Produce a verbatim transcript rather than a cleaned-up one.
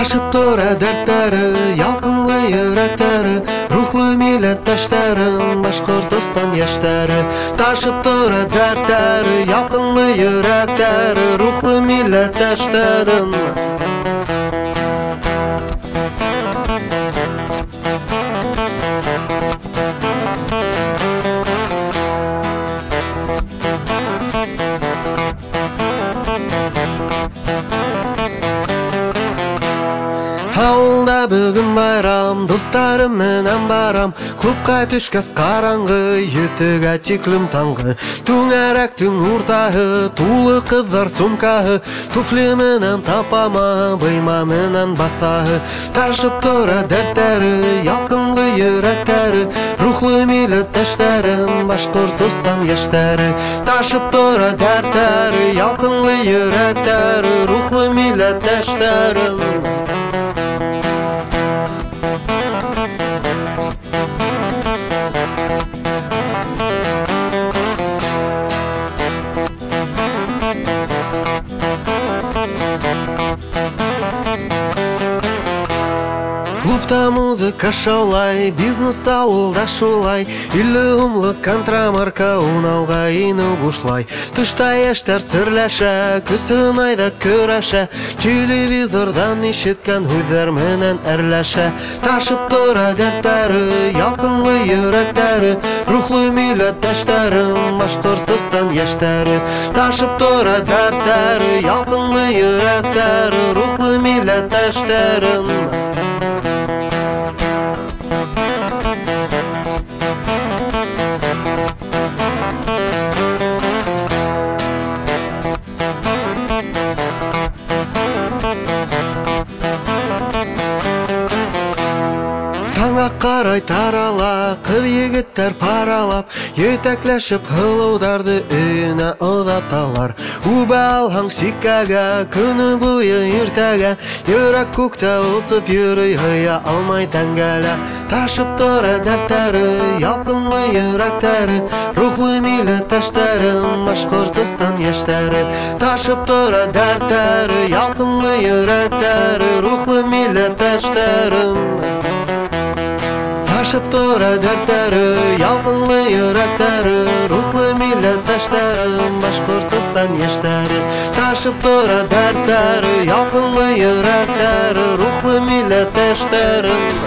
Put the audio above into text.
Ташып тора дәрттәре, ялкынлы йөрәктәре, рухлы милләттәшләрем, Башкортстан яшьтәре. Ташып тора дәрттәре, ялкынлы йөрәктәре, рухлы милләттәшләрем. Авылда бүгін байрам, достарым менен барам. Клубка түшкәс караңгы, етіге тиклем таңгы. Түңәрәктің уртаһы, тулы кызлар сумкаһы, туфли менен тапама, быйма менен басаһы. Ташып тора дәрттәре, ялкынлы йөрәктәре, рухлы милләттәшләрем, Башкортстан яшьтәре. Ташып тора дәрттәре, ялкынлы йөрәктәре, рухлы милләттәшләрем. Клубта музыка шаулай, бизнес авылда шулай, илле умлы контрамарка унауга ину бушлай. Тышта яшьтәр серләшә, көсөн айда көрәшә, телевизордан ишеткән һүзләр менән әрләшә. Ташып тора дәрттәре, ялкынлы йөрәктәре, рухлы милләттәшләрем, Башкортстан яшьтәре. Ташып тора дәрттәре, ялкынлы йөрәктәре, рухлы милләттәшләрем. Таңга карай тарала, кыз егеттер паралап, етәкләшеп һылыударды өенә оҙаталар. Үбә алһаң сиккәгә, көне буйы иртәгә, йөрәк күктә осып йөрөй, һыя алмай тәңгәлә. Ташып тора дәрттәре, ялкынлы йөрәктәре, рухлы милләттәшләрем, Башкортстан яшьтәре. Ташып тора дәрттәре, ялкынлы йөрәктәре, рухлы милләттәшләрем. Ташып тора дәрттәре, ялкынлы йөрәктәре, рухлы милләттәшләрем, Башкортстан яшьтәре. Ташып тора дәрттәре, ялкынлы йөрәктәре, рухлы милләттәшләрем.